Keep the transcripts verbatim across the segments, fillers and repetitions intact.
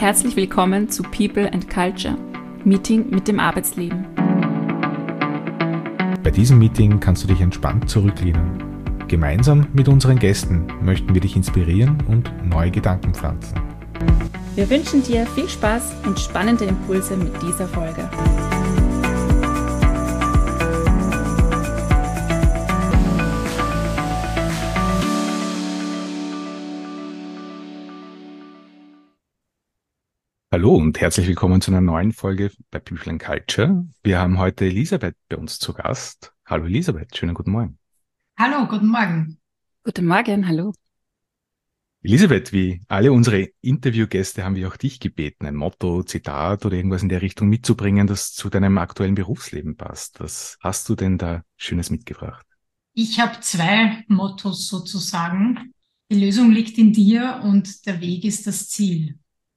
herzlich willkommen zu People and Culture, Meeting mit dem Arbeitsleben. Bei diesem Meeting kannst du dich entspannt zurücklehnen. Gemeinsam mit unseren Gästen möchten wir dich inspirieren und neue Gedanken pflanzen. Wir wünschen dir viel Spaß und spannende Impulse mit dieser Folge. Hallo und herzlich willkommen zu einer neuen Folge bei People and Culture. Wir haben heute Elisabeth bei uns zu Gast. Hallo Elisabeth, schönen guten Morgen. Hallo, guten Morgen. Guten Morgen, hallo. Elisabeth, wie alle unsere Interviewgäste haben wir auch dich gebeten, ein Motto, Zitat oder irgendwas in der Richtung mitzubringen, das zu deinem aktuellen Berufsleben passt. Was hast du denn da Schönes mitgebracht? Ich habe zwei Mottos sozusagen. Die Lösung liegt in dir und der Weg ist das Ziel.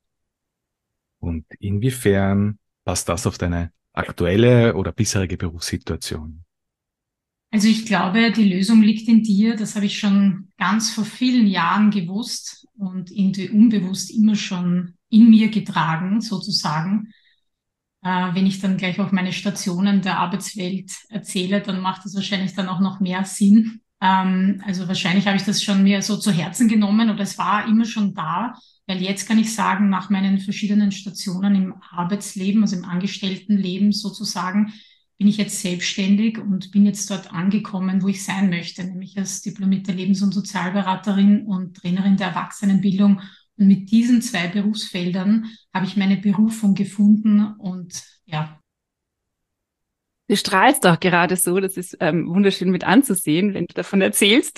Und inwiefern passt das auf deine aktuelle oder bisherige Berufssituation? Also ich glaube, die Lösung liegt in dir. Das habe ich schon ganz vor vielen Jahren gewusst und irgendwie unbewusst immer schon in mir getragen, sozusagen. Äh, wenn ich dann gleich auch meine Stationen der Arbeitswelt erzähle, dann macht das wahrscheinlich dann auch noch mehr Sinn. Ähm, also wahrscheinlich habe ich das schon mir so zu Herzen genommen oder es war immer schon da. Weil jetzt kann ich sagen, nach meinen verschiedenen Stationen im Arbeitsleben, also im Angestelltenleben sozusagen, bin ich jetzt selbstständig und bin jetzt dort angekommen, wo ich sein möchte, nämlich als diplomierte Lebens- und Sozialberaterin und Trainerin der Erwachsenenbildung. Und mit diesen zwei Berufsfeldern habe ich meine Berufung gefunden und ja. Du strahlst doch gerade so, das ist ähm, wunderschön mit anzusehen, wenn du davon erzählst.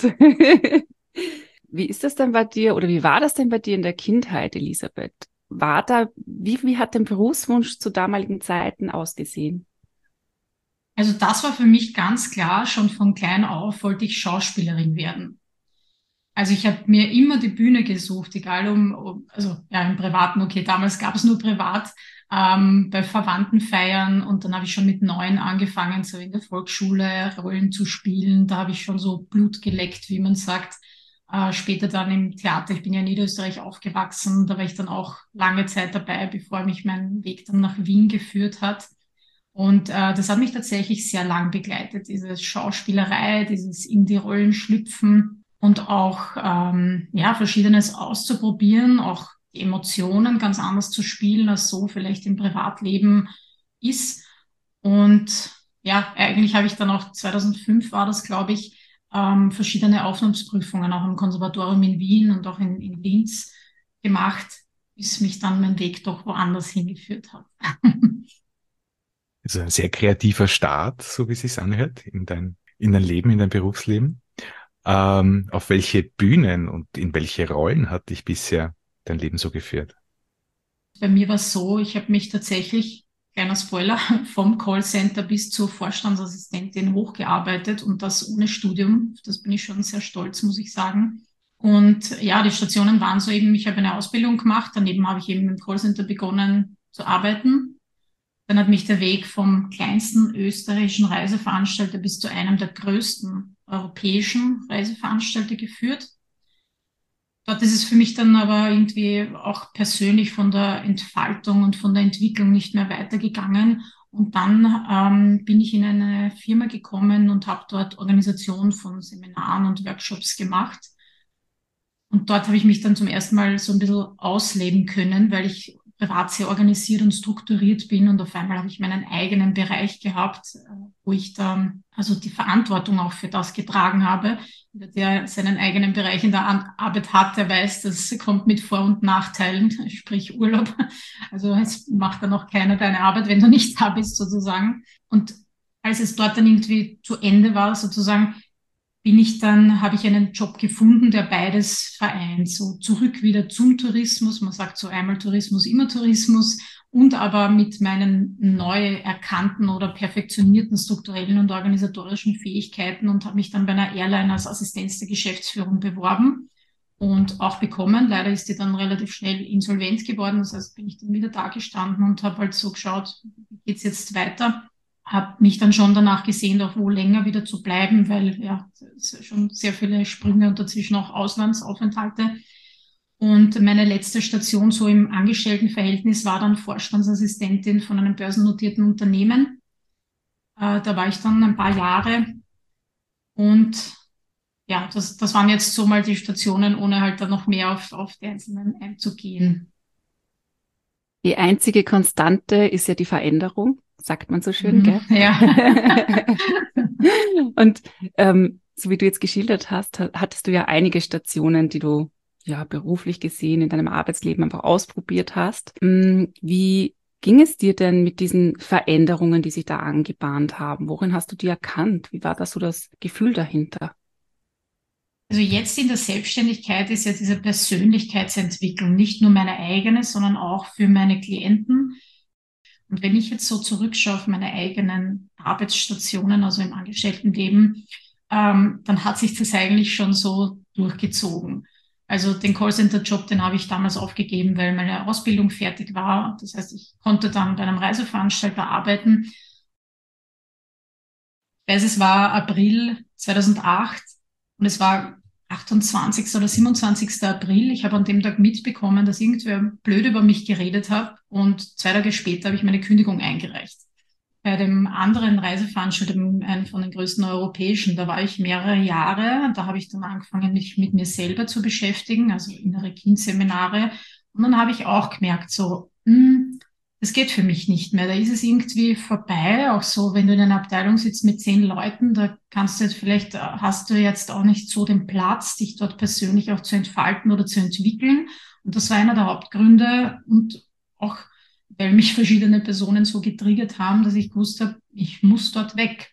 Wie ist das denn bei dir oder wie war das denn bei dir in der Kindheit, Elisabeth? War da, wie, wie hat dein Berufswunsch zu damaligen Zeiten ausgesehen? Also das war für mich ganz klar, schon von klein auf wollte ich Schauspielerin werden. Also ich habe mir immer die Bühne gesucht, egal um, um also ja im Privaten, okay, damals gab es nur privat, ähm, bei Verwandtenfeiern und dann habe ich schon mit neun angefangen, so in der Volksschule Rollen zu spielen. Da habe ich schon so Blut geleckt, wie man sagt. Äh, später dann im Theater, ich bin ja in Niederösterreich aufgewachsen, da war ich dann auch lange Zeit dabei, bevor mich mein Weg dann nach Wien geführt hat. Und äh, das hat mich tatsächlich sehr lang begleitet, diese Schauspielerei, dieses in die Rollen schlüpfen und auch ähm, ja Verschiedenes auszuprobieren, auch die Emotionen ganz anders zu spielen, als so vielleicht im Privatleben ist. Und ja, eigentlich habe ich dann auch zweitausendfünf war das, glaube ich, ähm, verschiedene Aufnahmeprüfungen auch im Konservatorium in Wien und auch in, in Linz gemacht, bis mich dann mein Weg doch woanders hingeführt hat. Also ein sehr kreativer Start, so wie es sich anhört, in dein, in dein Leben, in dein Berufsleben. Ähm, auf welche Bühnen und in welche Rollen hat dich bisher dein Leben so geführt? Bei mir war es so, ich habe mich tatsächlich, kleiner Spoiler, vom Callcenter bis zur Vorstandsassistentin hochgearbeitet und das ohne Studium. Das bin ich schon sehr stolz, muss ich sagen. Und ja, die Stationen waren so eben, ich habe eine Ausbildung gemacht, daneben habe ich eben im Callcenter begonnen zu arbeiten. Dann hat mich der Weg vom kleinsten österreichischen Reiseveranstalter bis zu einem der größten europäischen Reiseveranstalter geführt. Dort ist es für mich dann aber irgendwie auch persönlich von der Entfaltung und von der Entwicklung nicht mehr weitergegangen. Und dann ähm, bin ich in eine Firma gekommen und habe dort Organisation von Seminaren und Workshops gemacht. Und dort habe ich mich dann zum ersten Mal so ein bisschen ausleben können, weil ich privat sehr organisiert und strukturiert bin und auf einmal habe ich meinen eigenen Bereich gehabt, wo ich dann also die Verantwortung auch für das getragen habe. Der seinen eigenen Bereich in der Arbeit hat, der weiß, das kommt mit Vor- und Nachteilen, sprich Urlaub. Also es macht dann auch keiner deine Arbeit, wenn du nicht da bist sozusagen. Und als es dort dann irgendwie zu Ende war sozusagen, bin ich dann, habe ich einen Job gefunden, der beides vereint. So zurück wieder zum Tourismus. Man sagt so einmal Tourismus, immer Tourismus. Und aber mit meinen neu erkannten oder perfektionierten strukturellen und organisatorischen Fähigkeiten und habe mich dann bei einer Airline als Assistenz der Geschäftsführung beworben und auch bekommen. Leider ist die dann relativ schnell insolvent geworden. Das heißt, bin ich dann wieder da gestanden und habe halt so geschaut, wie geht's jetzt weiter? Habe mich dann schon danach gesehnt, auch wo länger wieder zu bleiben, weil ja es schon sehr viele Sprünge und dazwischen auch Auslandsaufenthalte. Und Und meine letzte Station so im Angestelltenverhältnis war dann Vorstandsassistentin von einem börsennotierten Unternehmen. Äh, da war ich dann ein paar Jahre. Und ja, das, das waren jetzt so mal die Stationen, ohne halt dann noch mehr auf, auf die einzelnen einzugehen. Die einzige Konstante ist ja die Veränderung, sagt man so schön, Mhm, gell? ja. Und ähm, so wie du jetzt geschildert hast, ha- hattest du ja einige Stationen, die du ja beruflich gesehen in deinem Arbeitsleben einfach ausprobiert hast. Mm, Wie ging es dir denn mit diesen Veränderungen, die sich da angebahnt haben? Worin hast du die erkannt? Wie war da so das Gefühl dahinter? Also jetzt in der Selbstständigkeit ist ja diese Persönlichkeitsentwicklung nicht nur meine eigene, sondern auch für meine Klienten. Und wenn ich jetzt so zurückschaue auf meine eigenen Arbeitsstationen, also im Angestelltenleben, ähm, dann hat sich das eigentlich schon so durchgezogen. Also den Callcenter-Job, den habe ich damals aufgegeben, weil meine Ausbildung fertig war. Das heißt, ich konnte dann bei einem Reiseveranstalter arbeiten. Ich weiß, es war April zweitausendacht und es war achtundzwanzigster oder siebenundzwanzigster April. Ich habe an dem Tag mitbekommen, dass irgendwer blöd über mich geredet hat und zwei Tage später habe ich meine Kündigung eingereicht. Bei dem anderen Reiseveranstalter, einem von den größten europäischen, da war ich mehrere Jahre. Da habe ich dann angefangen, mich mit mir selber zu beschäftigen, also innere Kindseminare. Und dann habe ich auch gemerkt, so, hm, das geht für mich nicht mehr. Da ist es irgendwie vorbei. Auch so, wenn du in einer Abteilung sitzt mit zehn Leuten, da kannst du jetzt vielleicht, äh, hast du jetzt auch nicht so den Platz, dich dort persönlich auch zu entfalten oder zu entwickeln. Und das war einer der Hauptgründe und auch, weil mich verschiedene Personen so getriggert haben, dass ich gewusst habe, ich muss dort weg.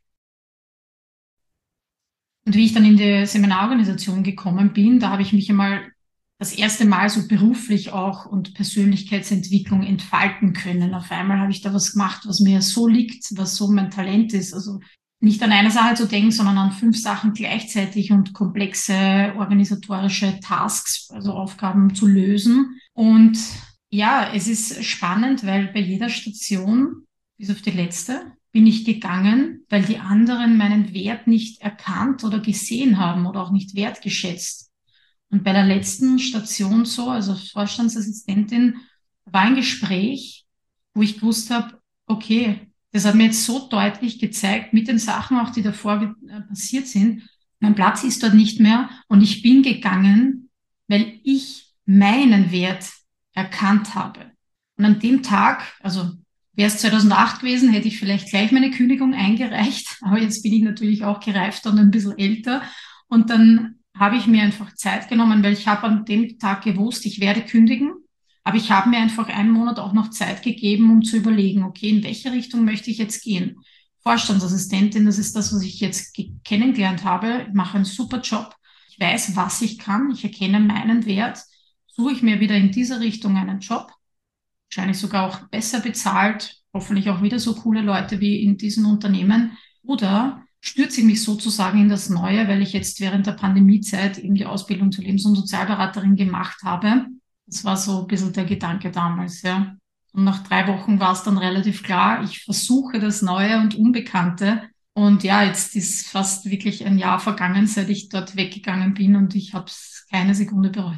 Und wie ich dann in die Seminarorganisation gekommen bin, da habe ich mich einmal das erste Mal so beruflich auch und Persönlichkeitsentwicklung entfalten können. Auf einmal habe ich da was gemacht, was mir so liegt, was so mein Talent ist. Also nicht an eine Sache zu denken, sondern an fünf Sachen gleichzeitig und komplexe organisatorische Tasks, also Aufgaben zu lösen. Und ja, es ist spannend, weil bei jeder Station, bis auf die letzte, bin ich gegangen, weil die anderen meinen Wert nicht erkannt oder gesehen haben oder auch nicht wertgeschätzt. Und bei der letzten Station so, also als Vorstandsassistentin, war ein Gespräch, wo ich gewusst habe, okay, das hat mir jetzt so deutlich gezeigt, mit den Sachen auch, die davor äh, passiert sind, mein Platz ist dort nicht mehr und ich bin gegangen, weil ich meinen Wert erkannt habe. Und an dem Tag, also wäre es zweitausendacht gewesen, hätte ich vielleicht gleich meine Kündigung eingereicht, aber jetzt bin ich natürlich auch gereifter und ein bisschen älter und dann habe ich mir einfach Zeit genommen, weil ich habe an dem Tag gewusst, ich werde kündigen, aber ich habe mir einfach einen Monat auch noch Zeit gegeben, um zu überlegen, okay, in welche Richtung möchte ich jetzt gehen? Vorstandsassistentin, das ist das, was ich jetzt kennengelernt habe. Ich mache einen super Job. Ich weiß, was ich kann. Ich erkenne meinen Wert. Suche ich mir wieder in dieser Richtung einen Job, wahrscheinlich sogar auch besser bezahlt, hoffentlich auch wieder so coole Leute wie in diesen Unternehmen, oder stürze ich mich sozusagen in das Neue, weil ich jetzt während der Pandemiezeit eben die Ausbildung zur Lebens- und Sozialberaterin gemacht habe. Das war so ein bisschen der Gedanke damals, ja. Und nach drei Wochen war es dann relativ klar, ich versuche das Neue und Unbekannte. Und ja, jetzt ist fast wirklich ein Jahr vergangen, seit ich dort weggegangen bin und ich habe es keine Sekunde bereut.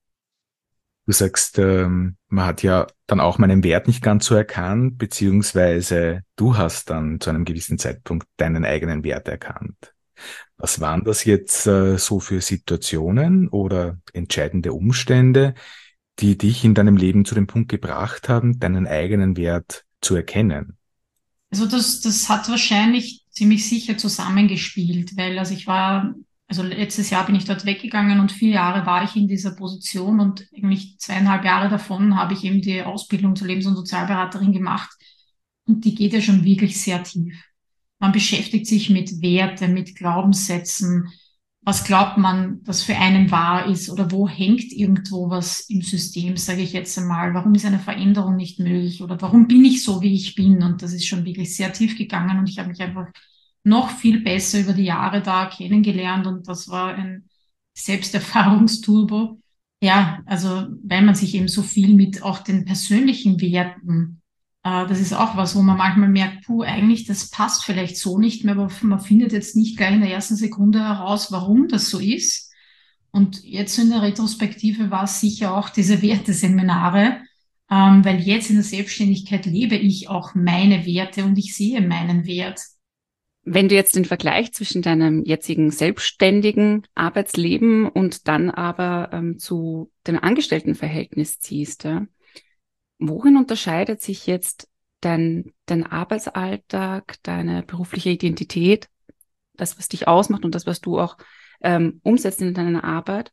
Du sagst, ähm, man hat ja dann auch meinen Wert nicht ganz so erkannt, beziehungsweise du hast dann zu einem gewissen Zeitpunkt deinen eigenen Wert erkannt. Was waren das jetzt äh, so für Situationen oder entscheidende Umstände, die dich in deinem Leben zu dem Punkt gebracht haben, deinen eigenen Wert zu erkennen? Also das, das hat wahrscheinlich ziemlich sicher zusammengespielt, weil also ich war, also letztes Jahr bin ich dort weggegangen und vier Jahre war ich in dieser Position und eigentlich zweieinhalb Jahre davon habe ich eben die Ausbildung zur Lebens- und Sozialberaterin gemacht und die geht ja schon wirklich sehr tief. Man beschäftigt sich mit Werte, mit Glaubenssätzen. Was glaubt man, das für einen wahr ist oder wo hängt irgendwo was im System, sage ich jetzt einmal. Warum ist eine Veränderung nicht möglich oder warum bin ich so, wie ich bin? Und das ist schon wirklich sehr tief gegangen und ich habe mich einfach noch viel besser über die Jahre da kennengelernt und das war ein Selbsterfahrungsturbo. Ja, also weil man sich eben so viel mit auch den persönlichen Werten, äh, das ist auch was, wo man manchmal merkt, puh, eigentlich, das passt vielleicht so nicht mehr, aber man findet jetzt nicht gleich in der ersten Sekunde heraus, warum das so ist. Und jetzt in der Retrospektive war es sicher auch diese Werteseminare, ähm, weil jetzt in der Selbstständigkeit lebe ich auch meine Werte und ich sehe meinen Wert. Wenn du jetzt den Vergleich zwischen deinem jetzigen selbstständigen Arbeitsleben und dann aber ähm, zu dem Angestelltenverhältnis ziehst, ja, worin unterscheidet sich jetzt dein, dein Arbeitsalltag, deine berufliche Identität, das, was dich ausmacht und das, was du auch ähm, umsetzt in deiner Arbeit?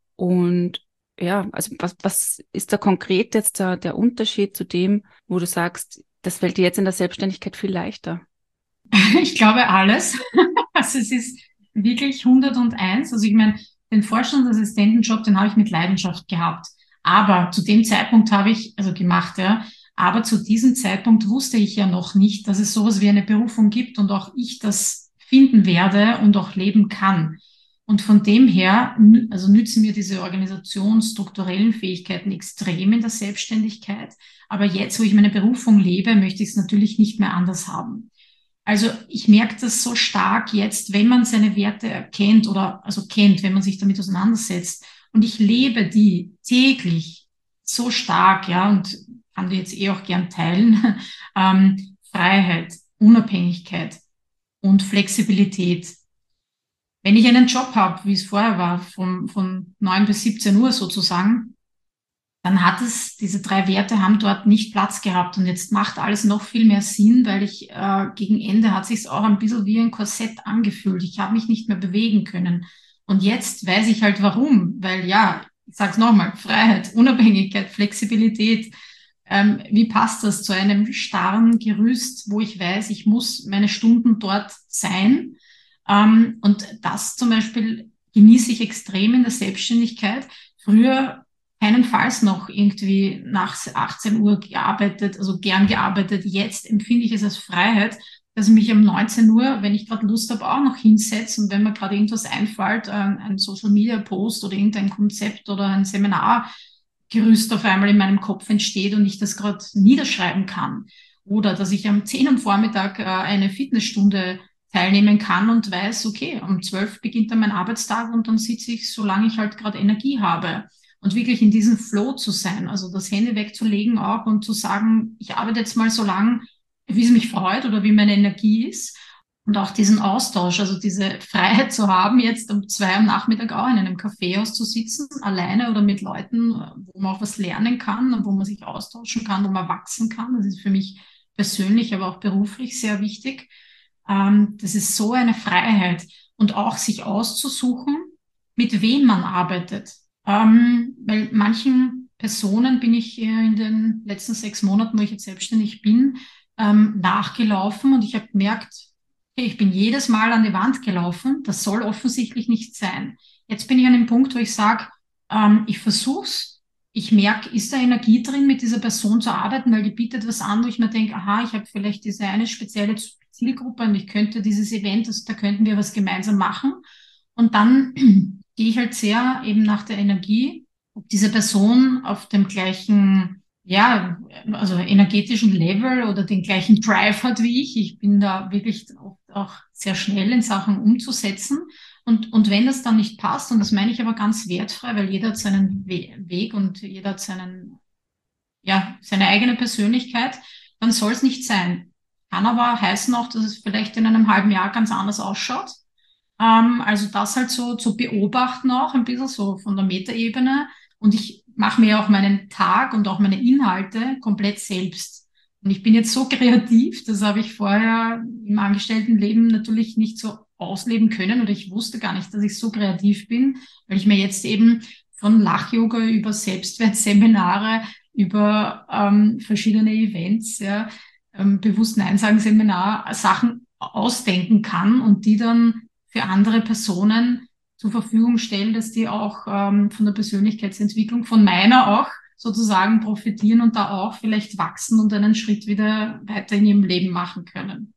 Und ja, also was, was ist da konkret jetzt der, der Unterschied zu dem, wo du sagst, das fällt dir jetzt in der Selbstständigkeit viel leichter? Ich glaube alles. Also es ist wirklich hunderteins. Also ich meine, den Vorstandsassistentenjob, den habe ich mit Leidenschaft gehabt. Aber zu dem Zeitpunkt habe ich, also gemacht, ja, aber zu diesem Zeitpunkt wusste ich ja noch nicht, dass es sowas wie eine Berufung gibt und auch ich das finden werde und auch leben kann. Und von dem her, nü- also nützen mir diese organisationsstrukturellen Fähigkeiten extrem in der Selbstständigkeit. Aber jetzt, wo ich meine Berufung lebe, möchte ich es natürlich nicht mehr anders haben. Also ich merke das so stark jetzt, wenn man seine Werte erkennt oder also kennt, wenn man sich damit auseinandersetzt. Und ich lebe die täglich so stark, ja, und kann die jetzt eh auch gern teilen. Ähm, Freiheit, Unabhängigkeit und Flexibilität. Wenn ich einen Job habe, wie es vorher war, von, von neun bis siebzehn Uhr sozusagen, dann hat es, diese drei Werte haben dort nicht Platz gehabt. Und jetzt macht alles noch viel mehr Sinn, weil ich äh, gegen Ende hat sich's auch ein bisschen wie ein Korsett angefühlt. Ich habe mich nicht mehr bewegen können. Und jetzt weiß ich halt warum. Weil ja, ich sag's nochmal, Freiheit, Unabhängigkeit, Flexibilität. Ähm, wie passt das zu einem starren Gerüst, wo ich weiß, ich muss meine Stunden dort sein? Ähm, und das zum Beispiel genieße ich extrem in der Selbstständigkeit. Früher keinenfalls noch irgendwie nach achtzehn Uhr gearbeitet, also gern gearbeitet. Jetzt empfinde ich es als Freiheit, dass ich mich um neunzehn Uhr, wenn ich gerade Lust habe, auch noch hinsetze und wenn mir gerade irgendwas einfällt, ein, ein Social Media Post oder irgendein Konzept oder ein Seminargerüst auf einmal in meinem Kopf entsteht und ich das gerade niederschreiben kann. Oder dass ich am zehn am Vormittag äh, eine Fitnessstunde teilnehmen kann und weiß, okay, um zwölf beginnt dann mein Arbeitstag und dann sitze ich, solange ich halt gerade Energie habe. Und wirklich in diesem Flow zu sein, also das Handy wegzulegen auch und zu sagen, ich arbeite jetzt mal so lang, wie es mich freut oder wie meine Energie ist. Und auch diesen Austausch, also diese Freiheit zu haben, jetzt um zwei am Nachmittag auch in einem Kaffeehaus zu sitzen, alleine oder mit Leuten, wo man auch was lernen kann, wo man sich austauschen kann, wo man wachsen kann. Das ist für mich persönlich, aber auch beruflich sehr wichtig. Ähm, das ist so eine Freiheit und auch sich auszusuchen, mit wem man arbeitet. Ähm, weil manchen Personen bin ich äh, in den letzten sechs Monaten, wo ich jetzt selbstständig bin, ähm, nachgelaufen und ich habe gemerkt, okay, ich bin jedes Mal an die Wand gelaufen. Das soll offensichtlich nicht sein. Jetzt bin ich an dem Punkt, wo ich sage, ähm, ich versuch's. Ich merke, ist da Energie drin, mit dieser Person zu arbeiten, weil die bietet was an, wo ich mir denke, aha, ich habe vielleicht diese eine spezielle Zielgruppe und ich könnte dieses Event, das, da könnten wir was gemeinsam machen. Und dann gehe ich halt sehr eben nach der Energie, ob diese Person auf dem gleichen, ja, also energetischen Level oder den gleichen Drive hat wie ich. Ich bin da wirklich auch, auch sehr schnell in Sachen umzusetzen. Und, und wenn das dann nicht passt, und das meine ich aber ganz wertfrei, weil jeder hat seinen We Weg und jeder hat seinen, ja, seine eigene Persönlichkeit, dann soll es nicht sein. Kann aber heißen auch, dass es vielleicht in einem halben Jahr ganz anders ausschaut. Ähm, also das halt so zu beobachten auch ein bisschen so von der Metaebene. Und ich mache mir auch meinen Tag und auch meine Inhalte komplett selbst. Und ich bin jetzt so kreativ, das habe ich vorher im Angestelltenleben natürlich nicht so ausleben können oder ich wusste gar nicht, dass ich so kreativ bin, weil ich mir jetzt eben von Lach-Yoga über Selbstwertseminare, über ähm, verschiedene Events, ja, ähm, bewusst Nein sagen Seminar, Sachen ausdenken kann und die dann für andere Personen zur Verfügung stellen, dass die auch ähm, von der Persönlichkeitsentwicklung, von meiner auch sozusagen profitieren und da auch vielleicht wachsen und einen Schritt wieder weiter in ihrem Leben machen können.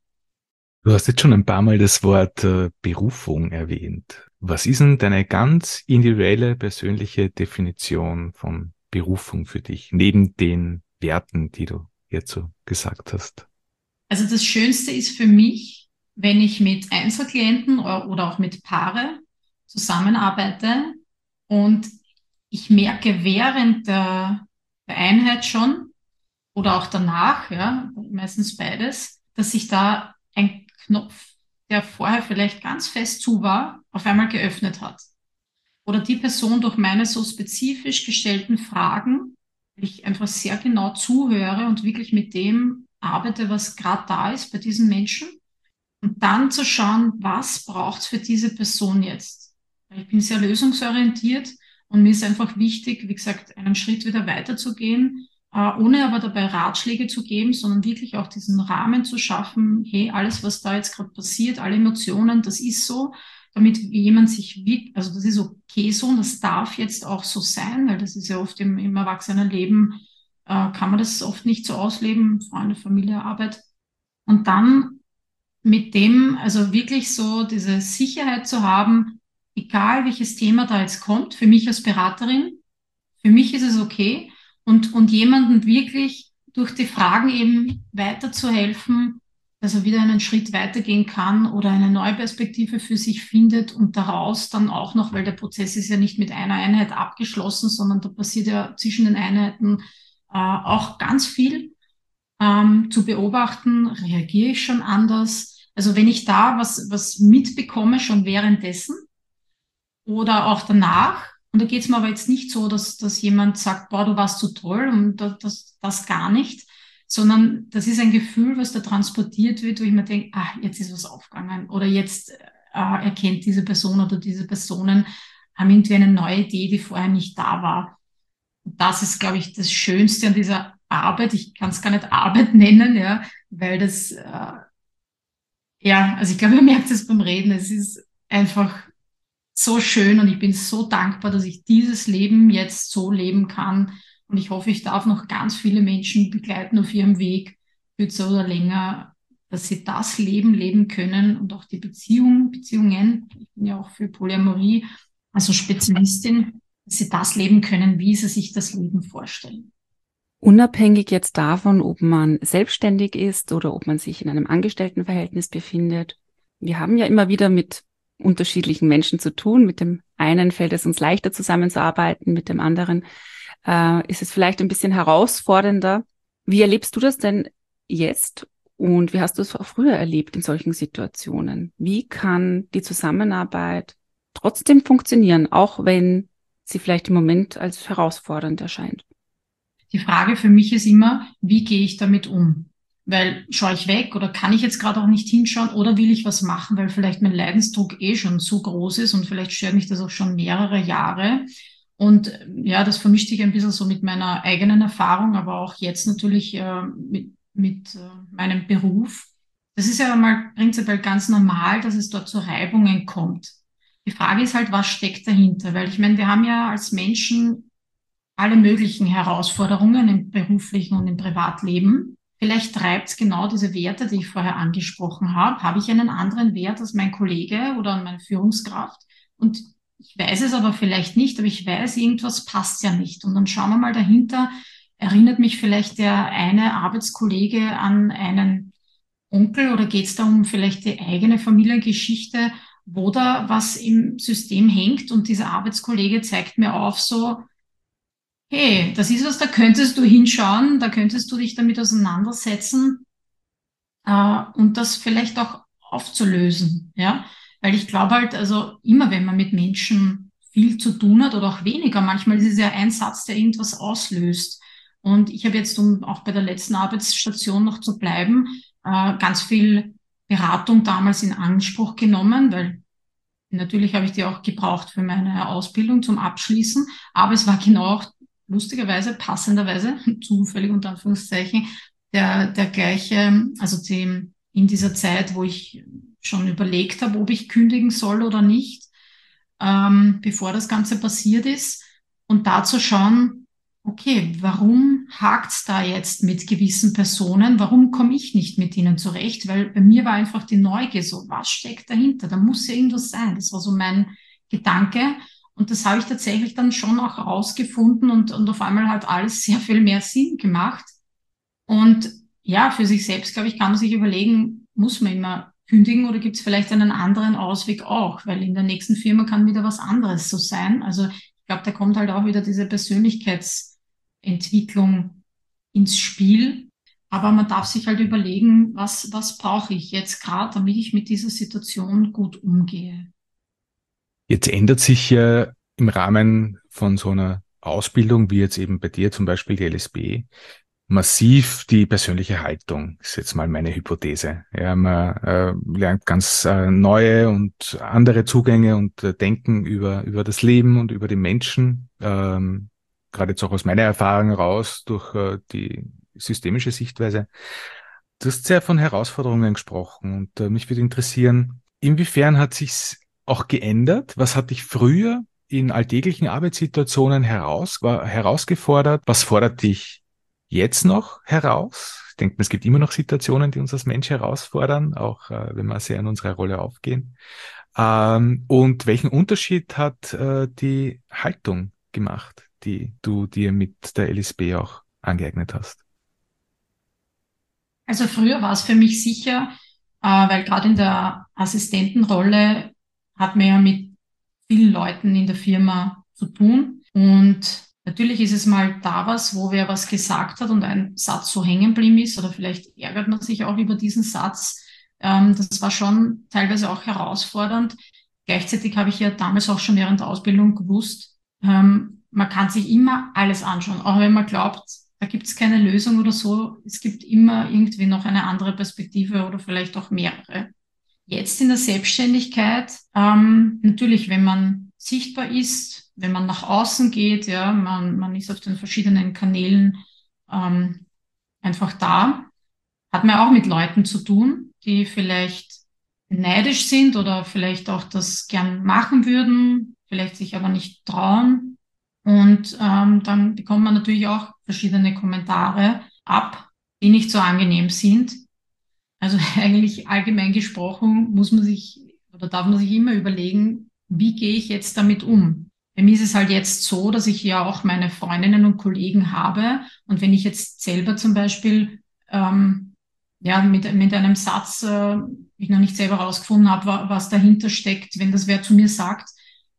Du hast jetzt schon ein paar Mal das Wort äh, Berufung erwähnt. Was ist denn deine ganz individuelle, persönliche Definition von Berufung für dich, neben den Werten, die du jetzt so gesagt hast? Also das Schönste ist für mich, wenn ich mit Einzelklienten oder auch mit Paare zusammenarbeite, Und ich merke während der, der Einheit schon oder auch danach, ja, meistens beides, dass sich da ein Knopf, der vorher vielleicht ganz fest zu war, auf einmal geöffnet hat. Oder die Person durch meine so spezifisch gestellten Fragen, ich einfach sehr genau zuhöre und wirklich mit dem arbeite, was gerade da ist bei diesen Menschen. Und dann zu schauen, was braucht es für diese Person jetzt? Ich bin sehr lösungsorientiert und mir ist einfach wichtig, wie gesagt, einen Schritt wieder weiterzugehen, äh, ohne aber dabei Ratschläge zu geben, sondern wirklich auch diesen Rahmen zu schaffen, hey, alles, was da jetzt gerade passiert, alle Emotionen, das ist so, damit jemand sich wirklich, also das ist okay so und das darf jetzt auch so sein, weil das ist ja oft im, im Erwachsenenleben, äh, kann man das oft nicht so ausleben, Freunde, Familie, Arbeit. Und dann mit dem, also wirklich so diese Sicherheit zu haben, egal welches Thema da jetzt kommt, für mich als Beraterin, für mich ist es okay und, und jemandem wirklich durch die Fragen eben weiterzuhelfen, dass er wieder einen Schritt weitergehen kann oder eine neue Perspektive für sich findet und daraus dann auch noch, weil der Prozess ist ja nicht mit einer Einheit abgeschlossen, sondern da passiert ja zwischen den Einheiten äh, auch ganz viel ähm, zu beobachten, reagiere ich schon anders. Also wenn ich da was, was mitbekomme, schon währenddessen oder auch danach, und da geht es mir aber jetzt nicht so, dass, dass jemand sagt, boah, du warst so toll und das, das, das gar nicht, sondern das ist ein Gefühl, was da transportiert wird, wo ich mir denke, ah, jetzt ist was aufgegangen oder jetzt äh, erkennt diese Person oder diese Personen, haben irgendwie eine neue Idee, die vorher nicht da war. Und das ist, glaube ich, das Schönste an dieser Arbeit. Ich kann es gar nicht Arbeit nennen, ja, weil das, äh, ja, also ich glaube, ihr merkt es beim Reden, es ist einfach so schön und ich bin so dankbar, dass ich dieses Leben jetzt so leben kann. Und ich hoffe, ich darf noch ganz viele Menschen begleiten auf ihrem Weg, kürzer oder länger, dass sie das Leben leben können und auch die Beziehung, Beziehungen. Ich bin ja auch für Polyamorie, also Spezialistin, dass sie das leben können, wie sie sich das Leben vorstellen. Unabhängig jetzt davon, ob man selbstständig ist oder ob man sich in einem Angestelltenverhältnis befindet. Wir haben ja immer wieder mit unterschiedlichen Menschen zu tun. Mit dem einen fällt es uns leichter zusammenzuarbeiten, mit dem anderen äh, ist es vielleicht ein bisschen herausfordernder. Wie erlebst du das denn jetzt und wie hast du es auch früher erlebt in solchen Situationen? Wie kann die Zusammenarbeit trotzdem funktionieren, auch wenn sie vielleicht im Moment als herausfordernd erscheint? Die Frage für mich ist immer, wie gehe ich damit um? Weil schaue ich weg oder kann ich jetzt gerade auch nicht hinschauen oder will ich was machen, weil vielleicht mein Leidensdruck eh schon so groß ist und vielleicht stört mich das auch schon mehrere Jahre. Und ja, das vermischt sich ein bisschen so mit meiner eigenen Erfahrung, aber auch jetzt natürlich äh, mit, mit äh, meinem Beruf. Das ist ja mal prinzipiell ganz normal, dass es dort zu Reibungen kommt. Die Frage ist halt, was steckt dahinter? Weil ich meine, wir haben ja als Menschen alle möglichen Herausforderungen im beruflichen und im Privatleben. Vielleicht treibt es genau diese Werte, die ich vorher angesprochen habe. Habe ich einen anderen Wert als mein Kollege oder meine Führungskraft? Und ich weiß es aber vielleicht nicht, aber ich weiß, irgendwas passt ja nicht. Und dann schauen wir mal dahinter, erinnert mich vielleicht der eine Arbeitskollege an einen Onkel oder geht es da um vielleicht die eigene Familiengeschichte, wo da was im System hängt und dieser Arbeitskollege zeigt mir auf so, hey, das ist was, da könntest du hinschauen, da könntest du dich damit auseinandersetzen äh, und das vielleicht auch aufzulösen, ja, weil ich glaube halt, also immer wenn man mit Menschen viel zu tun hat oder auch weniger, manchmal ist es ja ein Satz, der irgendwas auslöst. Und ich habe jetzt, um auch bei der letzten Arbeitsstation noch zu bleiben, äh, ganz viel Beratung damals in Anspruch genommen, weil natürlich habe ich die auch gebraucht für meine Ausbildung zum Abschließen, aber es war genau auch lustigerweise, passenderweise, zufällig unter Anführungszeichen, der, der gleiche, also die, in dieser Zeit, wo ich schon überlegt habe, ob ich kündigen soll oder nicht, ähm, bevor das Ganze passiert ist. Und da zu schauen, okay, warum hakt's da jetzt mit gewissen Personen? Warum komme ich nicht mit ihnen zurecht? Weil bei mir war einfach die Neugier so, was steckt dahinter? Da muss ja irgendwas sein. Das war so mein Gedanke. Und das habe ich tatsächlich dann schon auch rausgefunden und, und auf einmal hat alles sehr viel mehr Sinn gemacht. Und ja, für sich selbst, glaube ich, kann man sich überlegen, muss man immer kündigen oder gibt es vielleicht einen anderen Ausweg auch? Weil in der nächsten Firma kann wieder was anderes so sein. Also ich glaube, da kommt halt auch wieder diese Persönlichkeitsentwicklung ins Spiel. Aber man darf sich halt überlegen, was, was brauche ich jetzt gerade, damit ich mit dieser Situation gut umgehe. Jetzt ändert sich ja im Rahmen von so einer Ausbildung, wie jetzt eben bei dir zum Beispiel die L S B, massiv die persönliche Haltung, ist jetzt mal meine Hypothese. Ja, man äh, lernt ganz äh, neue und andere Zugänge und äh, Denken über, über das Leben und über die Menschen. Ähm, gerade jetzt auch aus meiner Erfahrung heraus durch äh, die systemische Sichtweise. Du hast sehr von Herausforderungen gesprochen und äh, mich würde interessieren, inwiefern hat sich's auch geändert? Was hat dich früher in alltäglichen Arbeitssituationen heraus, war, herausgefordert? Was fordert dich jetzt noch heraus? Ich denke, es gibt immer noch Situationen, die uns als Mensch herausfordern, auch äh, wenn wir sehr in unserer Rolle aufgehen. Ähm, und welchen Unterschied hat äh, die Haltung gemacht, die du dir mit der L S B auch angeeignet hast? Also früher war es für mich sicher, äh, weil gerade in der Assistentenrolle hat man ja mit vielen Leuten in der Firma zu tun. Und natürlich ist es mal da was, wo wer was gesagt hat und ein Satz so hängen geblieben ist, oder vielleicht ärgert man sich auch über diesen Satz. Ähm, das war schon teilweise auch herausfordernd. Gleichzeitig habe ich ja damals auch schon während der Ausbildung gewusst, ähm, man kann sich immer alles anschauen, auch wenn man glaubt, da gibt es keine Lösung oder so. Es gibt immer irgendwie noch eine andere Perspektive oder vielleicht auch mehrere. Jetzt in der Selbstständigkeit, ähm, natürlich, wenn man sichtbar ist, wenn man nach außen geht, ja, man, man ist auf den verschiedenen Kanälen ähm, einfach da, hat man auch mit Leuten zu tun, die vielleicht neidisch sind oder vielleicht auch das gern machen würden, vielleicht sich aber nicht trauen. Und ähm, dann bekommt man natürlich auch verschiedene Kommentare ab, die nicht so angenehm sind. Also eigentlich allgemein gesprochen muss man sich oder darf man sich immer überlegen, wie gehe ich jetzt damit um? Bei mir ist es halt jetzt so, dass ich ja auch meine Freundinnen und Kollegen habe. Und wenn ich jetzt selber zum Beispiel ähm, ja, mit, mit einem Satz, äh, ich noch nicht selber rausgefunden habe, wa- was dahinter steckt, wenn das wer zu mir sagt,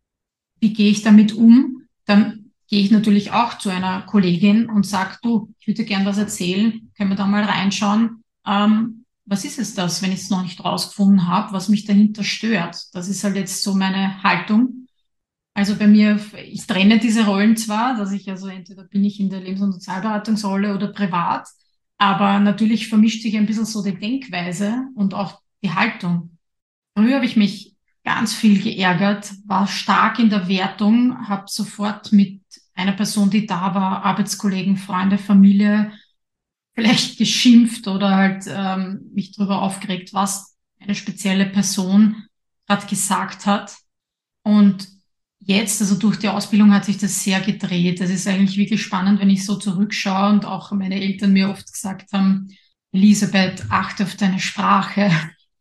wie gehe ich damit um, dann gehe ich natürlich auch zu einer Kollegin und sage, du, ich würde gern was erzählen, können wir da mal reinschauen. Ähm, was ist es das, wenn ich es noch nicht rausgefunden habe, was mich dahinter stört? Das ist halt jetzt so meine Haltung. Also bei mir, ich trenne diese Rollen zwar, dass ich also entweder bin ich in der Lebens- und Sozialberatungsrolle oder privat, aber natürlich vermischt sich ein bisschen so die Denkweise und auch die Haltung. Früher habe ich mich ganz viel geärgert, war stark in der Wertung, habe sofort mit einer Person, die da war, Arbeitskollegen, Freunde, Familie, vielleicht geschimpft oder halt ähm, mich darüber aufgeregt, was eine spezielle Person gerade gesagt hat. Und jetzt, also durch die Ausbildung hat sich das sehr gedreht. Das ist eigentlich wirklich spannend, wenn ich so zurückschaue und auch meine Eltern mir oft gesagt haben, Elisabeth, achte auf deine Sprache.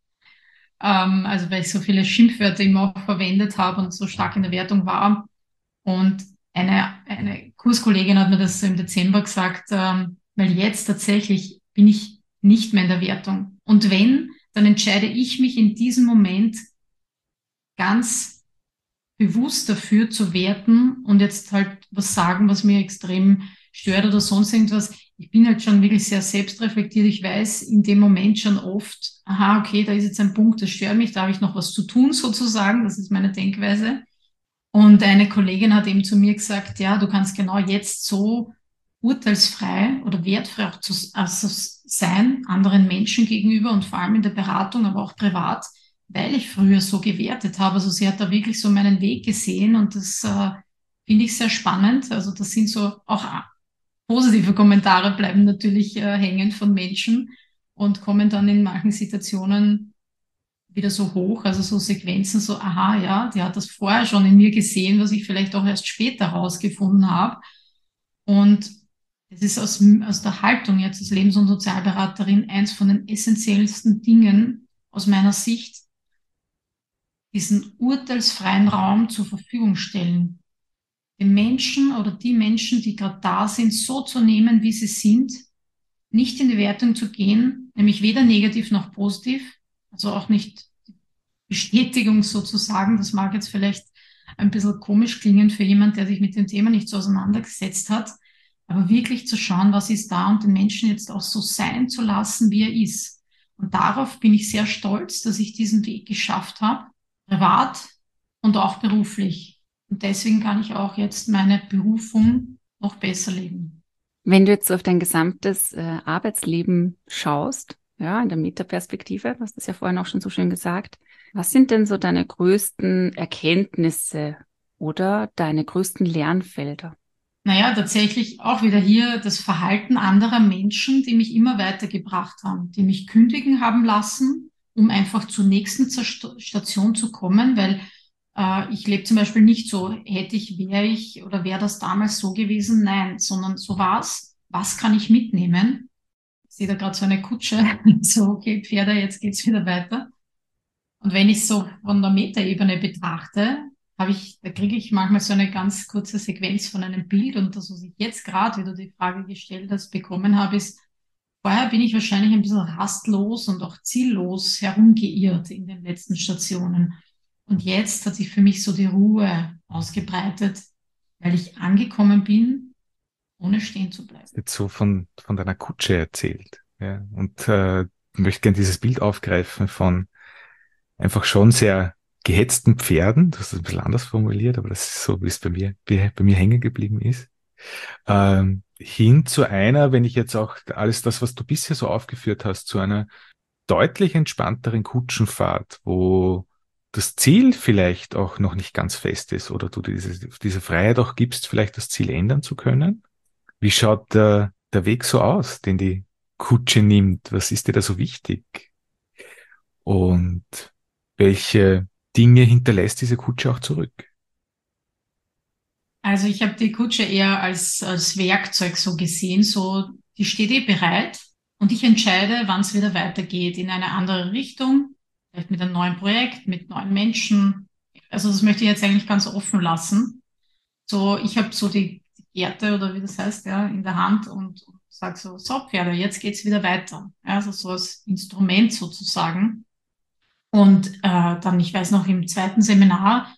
Ähm, also weil ich so viele Schimpfwörter immer auch verwendet habe und so stark in der Wertung war. Und eine, eine Kurskollegin hat mir das so im Dezember gesagt, ähm, weil jetzt tatsächlich bin ich nicht mehr in der Wertung. Und wenn, dann entscheide ich mich in diesem Moment ganz bewusst dafür zu werten und jetzt halt was sagen, was mir extrem stört oder sonst irgendwas. Ich bin halt schon wirklich sehr selbstreflektiert. Ich weiß in dem Moment schon oft, aha, okay, da ist jetzt ein Punkt, das stört mich, da habe ich noch was zu tun sozusagen. Das ist meine Denkweise. Und eine Kollegin hat eben zu mir gesagt, ja, du kannst genau jetzt so urteilsfrei oder wertfrei auch zu, also sein, anderen Menschen gegenüber und vor allem in der Beratung, aber auch privat, weil ich früher so gewertet habe. Also sie hat da wirklich so meinen Weg gesehen und das äh, finde ich sehr spannend. Also das sind so auch positive Kommentare bleiben natürlich äh, hängen von Menschen und kommen dann in manchen Situationen wieder so hoch, also so Sequenzen, so, aha, ja, die hat das vorher schon in mir gesehen, was ich vielleicht auch erst später herausgefunden habe. Und es ist aus, aus der Haltung jetzt als Lebens- und Sozialberaterin eins von den essentiellsten Dingen aus meiner Sicht, diesen urteilsfreien Raum zur Verfügung stellen. Den Menschen oder die Menschen, die gerade da sind, so zu nehmen, wie sie sind, nicht in die Wertung zu gehen, nämlich weder negativ noch positiv, also auch nicht Bestätigung sozusagen, das mag jetzt vielleicht ein bisschen komisch klingen für jemand, der sich mit dem Thema nicht so auseinandergesetzt hat. Aber wirklich zu schauen, was ist da und den Menschen jetzt auch so sein zu lassen, wie er ist. Und darauf bin ich sehr stolz, dass ich diesen Weg geschafft habe, privat und auch beruflich. Und deswegen kann ich auch jetzt meine Berufung noch besser leben. Wenn du jetzt so auf dein gesamtes äh, Arbeitsleben schaust, ja, in der Metaperspektive, du hast das ja vorhin auch schon so schön gesagt, was sind denn so deine größten Erkenntnisse oder deine größten Lernfelder? Naja, tatsächlich auch wieder hier das Verhalten anderer Menschen, die mich immer weitergebracht haben, die mich kündigen haben lassen, um einfach zur nächsten Sta- Station zu kommen, weil äh, ich lebe zum Beispiel nicht so, hätte ich, wäre ich oder wäre das damals so gewesen? Nein, sondern so war's. Was kann ich mitnehmen? Ich sehe da gerade so eine Kutsche, so, okay, Pferde, jetzt geht's wieder weiter. Und wenn ich so von der Metaebene betrachte, habe ich, da kriege ich manchmal so eine ganz kurze Sequenz von einem Bild und das, was ich jetzt gerade, wie du die Frage gestellt hast, bekommen habe, ist, vorher bin ich wahrscheinlich ein bisschen rastlos und auch ziellos herumgeirrt in den letzten Stationen. Und jetzt hat sich für mich so die Ruhe ausgebreitet, weil ich angekommen bin, ohne stehen zu bleiben. Jetzt so von, von deiner Kutsche erzählt. Ja, und äh, möchte gerne dieses Bild aufgreifen von einfach schon sehr gehetzten Pferden. Du hast das ein bisschen anders formuliert, aber das ist so, wie es bei mir, wie, bei mir hängen geblieben ist. Ähm, hin zu einer, wenn ich jetzt auch alles das, was du bisher so aufgeführt hast, zu einer deutlich entspannteren Kutschenfahrt, wo das Ziel vielleicht auch noch nicht ganz fest ist oder du diese, diese Freiheit auch gibst, vielleicht das Ziel ändern zu können. Wie schaut der, der Weg so aus, den die Kutsche nimmt? Was ist dir da so wichtig? Und welche Dinge hinterlässt diese Kutsche auch zurück? Also ich habe die Kutsche eher als, als Werkzeug so gesehen, so die steht eh bereit und ich entscheide, wann es wieder weitergeht in eine andere Richtung, vielleicht mit einem neuen Projekt, mit neuen Menschen. Also das möchte ich jetzt eigentlich ganz offen lassen. So, ich habe so die, die Gerte oder wie das heißt, ja, in der Hand und, und sage so, so Pferde, jetzt geht's wieder weiter. Ja, also so als Instrument sozusagen. Und äh, dann, ich weiß noch, im zweiten Seminar,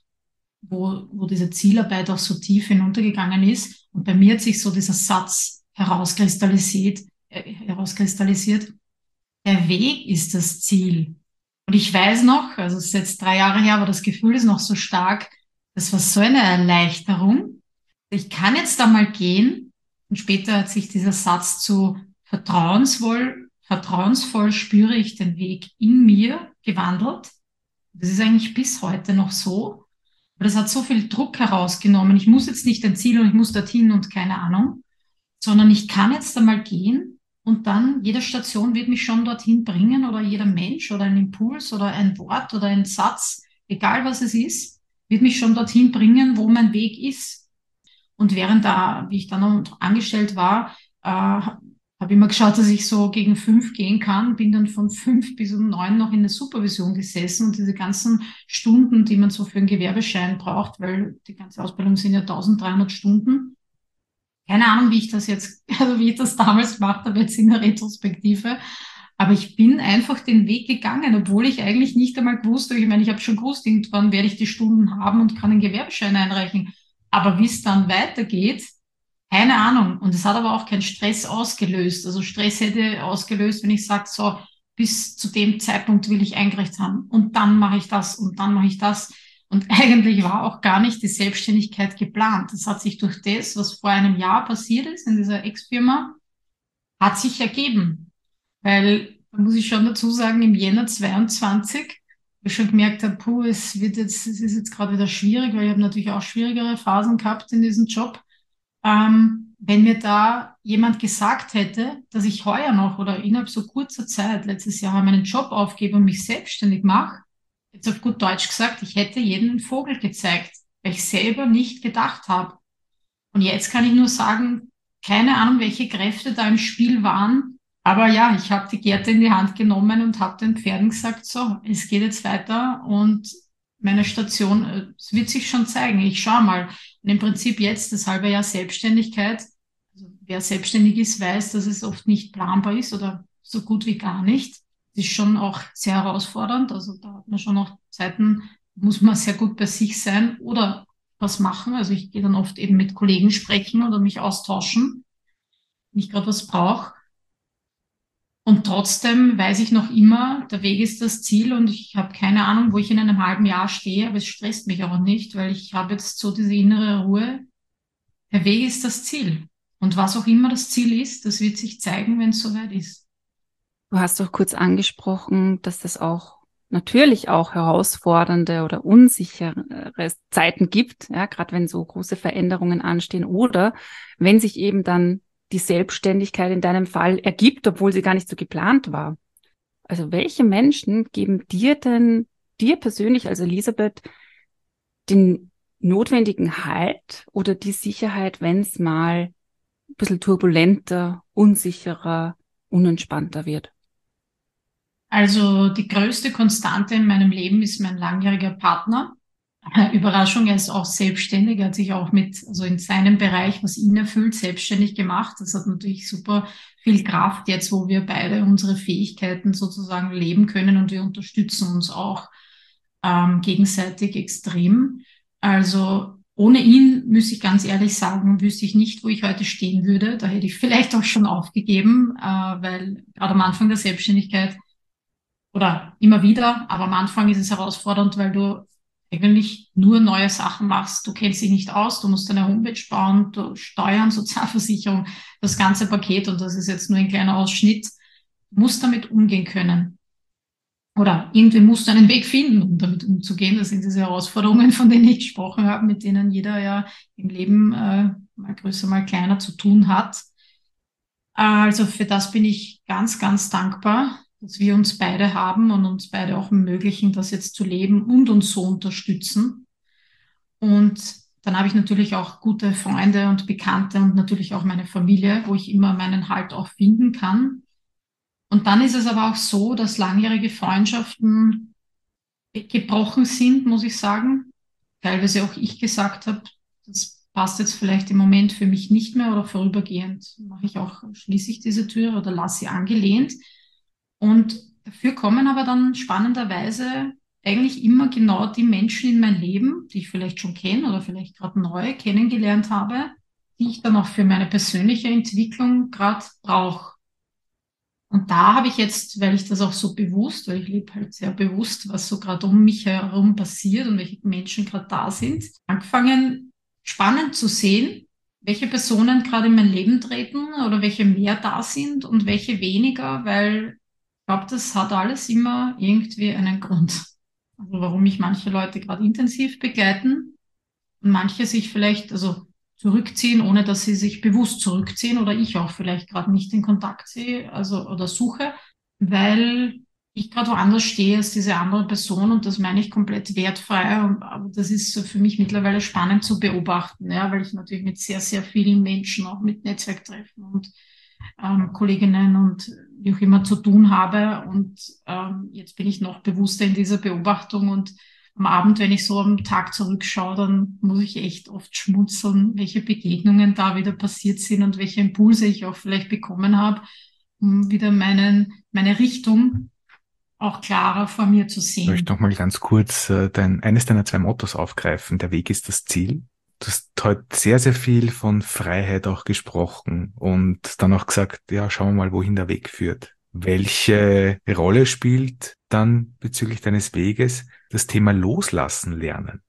wo, wo diese Zielarbeit auch so tief hinuntergegangen ist. Und bei mir hat sich so dieser Satz herauskristallisiert, äh, herauskristallisiert. Der Weg ist das Ziel. Und ich weiß noch, also es ist jetzt drei Jahre her, aber das Gefühl ist noch so stark. Das war so eine Erleichterung. Ich kann jetzt da mal gehen. Und später hat sich dieser Satz zu vertrauensvoll, vertrauensvoll spüre ich den Weg in mir gewandelt. Das ist eigentlich bis heute noch so. Aber das hat so viel Druck herausgenommen. Ich muss jetzt nicht ein Ziel und ich muss dorthin und keine Ahnung, sondern ich kann jetzt einmal gehen und dann jede Station wird mich schon dorthin bringen oder jeder Mensch oder ein Impuls oder ein Wort oder ein Satz, egal was es ist, wird mich schon dorthin bringen, wo mein Weg ist. Und während da, wie ich dann noch angestellt war, äh, habe immer geschaut, dass ich so gegen fünf gehen kann, bin dann von fünf bis um neun noch in der Supervision gesessen und diese ganzen Stunden, die man so für einen Gewerbeschein braucht, weil die ganze Ausbildung sind ja dreizehnhundert Stunden. Keine Ahnung, wie ich das jetzt, also wie ich das damals gemacht habe, jetzt in der Retrospektive. Aber ich bin einfach den Weg gegangen, obwohl ich eigentlich nicht einmal gewusst habe. Ich meine, ich habe schon gewusst, irgendwann werde ich die Stunden haben und kann einen Gewerbeschein einreichen. Aber wie es dann weitergeht, keine Ahnung. Und es hat aber auch keinen Stress ausgelöst. Also Stress hätte ausgelöst, wenn ich sage, so, bis zu dem Zeitpunkt will ich eingereicht haben. Und dann mache ich das und dann mache ich das. Und eigentlich war auch gar nicht die Selbstständigkeit geplant. Das hat sich durch das, was vor einem Jahr passiert ist in dieser Ex-Firma, hat sich ergeben. Weil, da muss ich schon dazu sagen, im Jänner zweiundzwanzig, wo ich schon gemerkt habe, puh, es wird jetzt, es ist jetzt gerade wieder schwierig, weil ich habe natürlich auch schwierigere Phasen gehabt in diesem Job. Ähm, wenn mir da jemand gesagt hätte, dass ich heuer noch oder innerhalb so kurzer Zeit, letztes Jahr, meinen Job aufgebe und mich selbstständig mache, jetzt auf gut Deutsch gesagt, ich hätte jedem einen Vogel gezeigt, weil ich selber nicht gedacht habe. Und jetzt kann ich nur sagen, keine Ahnung, welche Kräfte da im Spiel waren. Aber ja, ich habe die Gerte in die Hand genommen und habe den Pferden gesagt, so, es geht jetzt weiter und meine Station, äh, es wird sich schon zeigen. Ich schaue mal. Und im Prinzip jetzt das halbe Jahr Selbstständigkeit. Also wer selbstständig ist, weiß, dass es oft nicht planbar ist oder so gut wie gar nicht. Das ist schon auch sehr herausfordernd. Also da hat man schon auch Zeiten muss man sehr gut bei sich sein oder was machen. Also ich gehe dann oft eben mit Kollegen sprechen oder mich austauschen, wenn ich gerade was brauche. Und trotzdem weiß ich noch immer, der Weg ist das Ziel und ich habe keine Ahnung, wo ich in einem halben Jahr stehe, aber es stresst mich auch nicht, weil ich habe jetzt so diese innere Ruhe. Der Weg ist das Ziel. Und was auch immer das Ziel ist, das wird sich zeigen, wenn es soweit ist. Du hast doch kurz angesprochen, dass das auch natürlich auch herausfordernde oder unsichere Zeiten gibt, ja, gerade wenn so große Veränderungen anstehen oder wenn sich eben dann die Selbstständigkeit in deinem Fall ergibt, obwohl sie gar nicht so geplant war. Also welche Menschen geben dir denn, dir persönlich als Elisabeth, den notwendigen Halt oder die Sicherheit, wenn es mal ein bisschen turbulenter, unsicherer, unentspannter wird? Also die größte Konstante in meinem Leben ist mein langjähriger Partner. Überraschung, er ist auch selbstständig, er hat sich auch mit, also in seinem Bereich, was ihn erfüllt, selbstständig gemacht. Das hat natürlich super viel Kraft jetzt, wo wir beide unsere Fähigkeiten sozusagen leben können und wir unterstützen uns auch ähm, gegenseitig extrem. Also ohne ihn, muss ich ganz ehrlich sagen, wüsste ich nicht, wo ich heute stehen würde. Da hätte ich vielleicht auch schon aufgegeben, äh, weil gerade am Anfang der Selbstständigkeit oder immer wieder, aber am Anfang ist es herausfordernd, weil du eigentlich nur neue Sachen machst. Du kennst dich nicht aus, du musst deine Homepage bauen, du Steuern, Sozialversicherung, das ganze Paket und das ist jetzt nur ein kleiner Ausschnitt. Du musst damit umgehen können. Oder irgendwie musst du einen Weg finden, um damit umzugehen. Das sind diese Herausforderungen, von denen ich gesprochen habe, mit denen jeder ja im Leben äh, mal größer, mal kleiner zu tun hat. Äh, also für das bin ich ganz, ganz dankbar, dass wir uns beide haben und uns beide auch ermöglichen, das jetzt zu leben und uns so unterstützen. Und dann habe ich natürlich auch gute Freunde und Bekannte und natürlich auch meine Familie, wo ich immer meinen Halt auch finden kann. Und dann ist es aber auch so, dass langjährige Freundschaften gebrochen sind, muss ich sagen. Teilweise auch ich gesagt habe, das passt jetzt vielleicht im Moment für mich nicht mehr oder vorübergehend mache ich auch, schließe ich diese Tür oder lasse sie angelehnt. Und dafür kommen aber dann spannenderweise eigentlich immer genau die Menschen in mein Leben, die ich vielleicht schon kenne oder vielleicht gerade neu kennengelernt habe, die ich dann auch für meine persönliche Entwicklung gerade brauche. Und da habe ich jetzt, weil ich das auch so bewusst, weil ich lebe halt sehr bewusst, was so gerade um mich herum passiert und welche Menschen gerade da sind, angefangen spannend zu sehen, welche Personen gerade in mein Leben treten oder welche mehr da sind und welche weniger, weil ich glaube, das hat alles immer irgendwie einen Grund. Also warum mich manche Leute gerade intensiv begleiten und manche sich vielleicht also zurückziehen, ohne dass sie sich bewusst zurückziehen oder ich auch vielleicht gerade nicht in Kontakt sehe, also oder suche, weil ich gerade woanders stehe als diese andere Person und das meine ich komplett wertfrei. Und, aber das ist so für mich mittlerweile spannend zu beobachten, ja, weil ich natürlich mit sehr, sehr vielen Menschen auch mit Netzwerktreffen und ähm, Kolleginnen und wie auch immer zu tun habe. Und ähm, jetzt bin ich noch bewusster in dieser Beobachtung und am Abend, wenn ich so am Tag zurückschaue, dann muss ich echt oft schmunzeln, welche Begegnungen da wieder passiert sind und welche Impulse ich auch vielleicht bekommen habe, um wieder meinen, meine Richtung auch klarer vor mir zu sehen. Ich möchte noch mal ganz kurz äh, dein, eines deiner zwei Mottos aufgreifen. Der Weg ist das Ziel. Du hast heute sehr, sehr viel von Freiheit auch gesprochen und dann auch gesagt, ja, schauen wir mal, wohin der Weg führt. Welche Rolle spielt dann bezüglich deines Weges das Thema Loslassen lernen?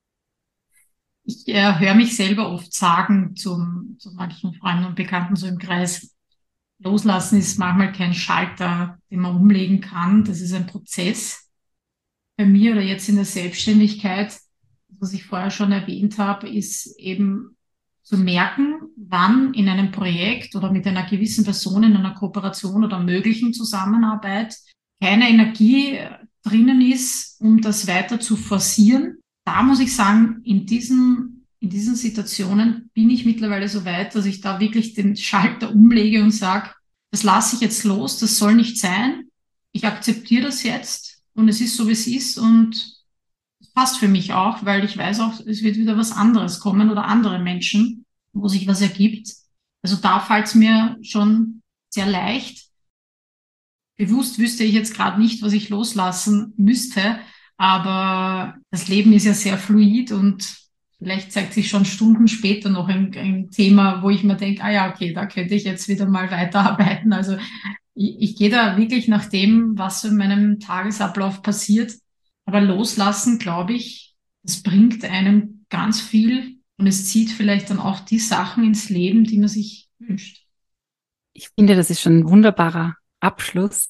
Ich äh, höre mich selber oft sagen zum, zu manchen Freunden und Bekannten so im Kreis, Loslassen ist manchmal kein Schalter, den man umlegen kann. Das ist ein Prozess. Bei mir oder jetzt in der Selbstständigkeit, was ich vorher schon erwähnt habe, ist eben zu merken, wann in einem Projekt oder mit einer gewissen Person in einer Kooperation oder möglichen Zusammenarbeit keine Energie drinnen ist, um das weiter zu forcieren. Da muss ich sagen, in diesen, in diesen Situationen bin ich mittlerweile so weit, dass ich da wirklich den Schalter umlege und sage, das lasse ich jetzt los, das soll nicht sein. Ich akzeptiere das jetzt und es ist so, wie es ist und es passt für mich auch, weil ich weiß auch, es wird wieder was anderes kommen oder andere Menschen, wo sich was ergibt. Also da fällt es mir schon sehr leicht. Bewusst wüsste ich jetzt gerade nicht, was ich loslassen müsste, Aber das Leben ist ja sehr fluid und vielleicht zeigt sich schon Stunden später noch ein, ein Thema, wo ich mir denke, ah ja, okay, da könnte ich jetzt wieder mal weiterarbeiten. Also ich, ich gehe da wirklich nach dem, was so in meinem Tagesablauf passiert. Aber loslassen, glaube ich, das bringt einem ganz viel und es zieht vielleicht dann auch die Sachen ins Leben, die man sich wünscht. Ich finde, das ist schon ein wunderbarer Abschluss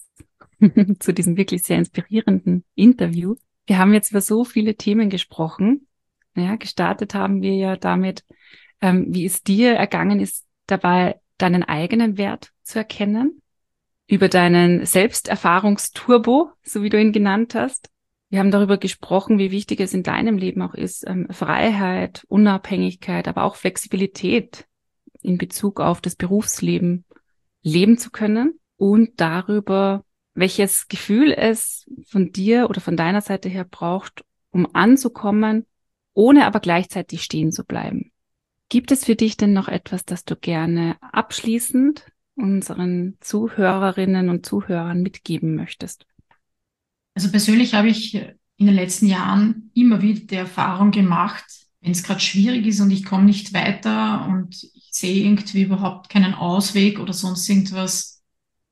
zu diesem wirklich sehr inspirierenden Interview. Wir haben jetzt über so viele Themen gesprochen. Ja, gestartet haben wir ja damit, ähm, wie es dir ergangen ist, dabei deinen eigenen Wert zu erkennen, über deinen Selbsterfahrungsturbo, so wie du ihn genannt hast. Wir haben darüber gesprochen, wie wichtig es in deinem Leben auch ist, ähm, Freiheit, Unabhängigkeit, aber auch Flexibilität in Bezug auf das Berufsleben leben zu können und darüber, welches Gefühl es von dir oder von deiner Seite her braucht, um anzukommen, ohne aber gleichzeitig stehen zu bleiben. Gibt es für dich denn noch etwas, das du gerne abschließend unseren Zuhörerinnen und Zuhörern mitgeben möchtest? Also persönlich habe ich in den letzten Jahren immer wieder die Erfahrung gemacht, wenn es gerade schwierig ist und ich komme nicht weiter und ich sehe irgendwie überhaupt keinen Ausweg oder sonst irgendwas,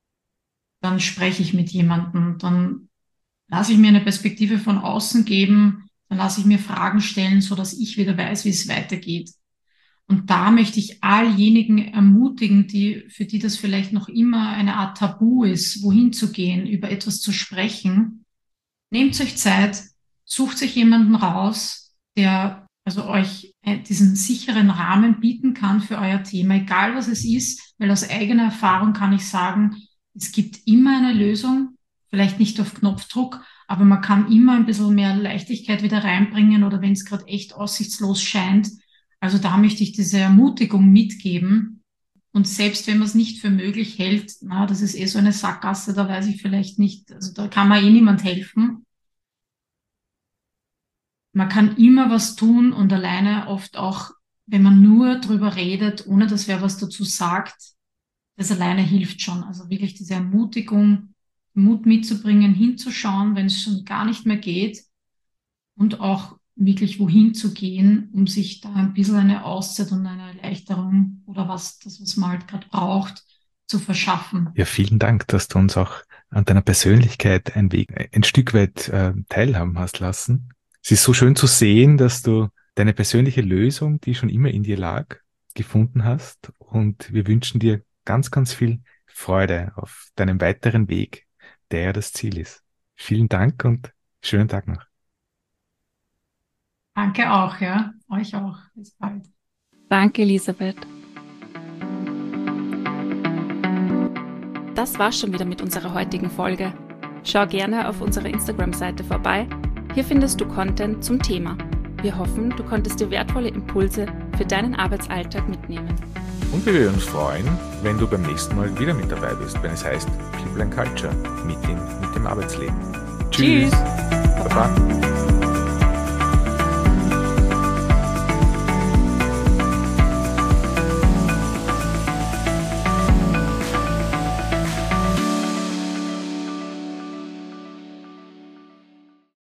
dann spreche ich mit jemandem, dann lasse ich mir eine Perspektive von außen geben, dann lasse ich mir Fragen stellen, so dass ich wieder weiß, wie es weitergeht. Und da möchte ich all diejenigen ermutigen, die, für die das vielleicht noch immer eine Art Tabu ist, wohin zu gehen, über etwas zu sprechen. Nehmt euch Zeit, sucht euch jemanden raus, der also euch diesen sicheren Rahmen bieten kann für euer Thema, egal was es ist, weil aus eigener Erfahrung kann ich sagen, es gibt immer eine Lösung, vielleicht nicht auf Knopfdruck, aber man kann immer ein bisschen mehr Leichtigkeit wieder reinbringen oder wenn es gerade echt aussichtslos scheint. Also da möchte ich diese Ermutigung mitgeben. Und selbst wenn man es nicht für möglich hält, na, das ist eh so eine Sackgasse, da weiß ich vielleicht nicht, also da kann man eh niemand helfen. Man kann immer was tun und alleine oft auch, wenn man nur drüber redet, ohne dass wer was dazu sagt, das alleine hilft schon. Also wirklich diese Ermutigung, Mut mitzubringen, hinzuschauen, wenn es schon gar nicht mehr geht und auch wirklich wohin zu gehen, um sich da ein bisschen eine Auszeit und eine Erleichterung oder was, das, was man halt gerade braucht, zu verschaffen. Ja, vielen Dank, dass du uns auch an deiner Persönlichkeit ein, Weg, ein Stück weit äh, teilhaben hast lassen. Es ist so schön zu sehen, dass du deine persönliche Lösung, die schon immer in dir lag, gefunden hast und wir wünschen dir ganz, ganz viel Freude auf deinem weiteren Weg, der ja das Ziel ist. Vielen Dank und schönen Tag noch. Danke auch, ja. Euch auch. Bis bald. Danke, Elisabeth. Das war's schon wieder mit unserer heutigen Folge. Schau gerne auf unserer Instagram-Seite vorbei. Hier findest du Content zum Thema. Wir hoffen, du konntest dir wertvolle Impulse für deinen Arbeitsalltag mitnehmen. Und wir würden uns freuen, wenn du beim nächsten Mal wieder mit dabei bist, wenn es heißt People and Culture, Meeting mit dem Arbeitsleben. Tschüss. Tschüss. Baba.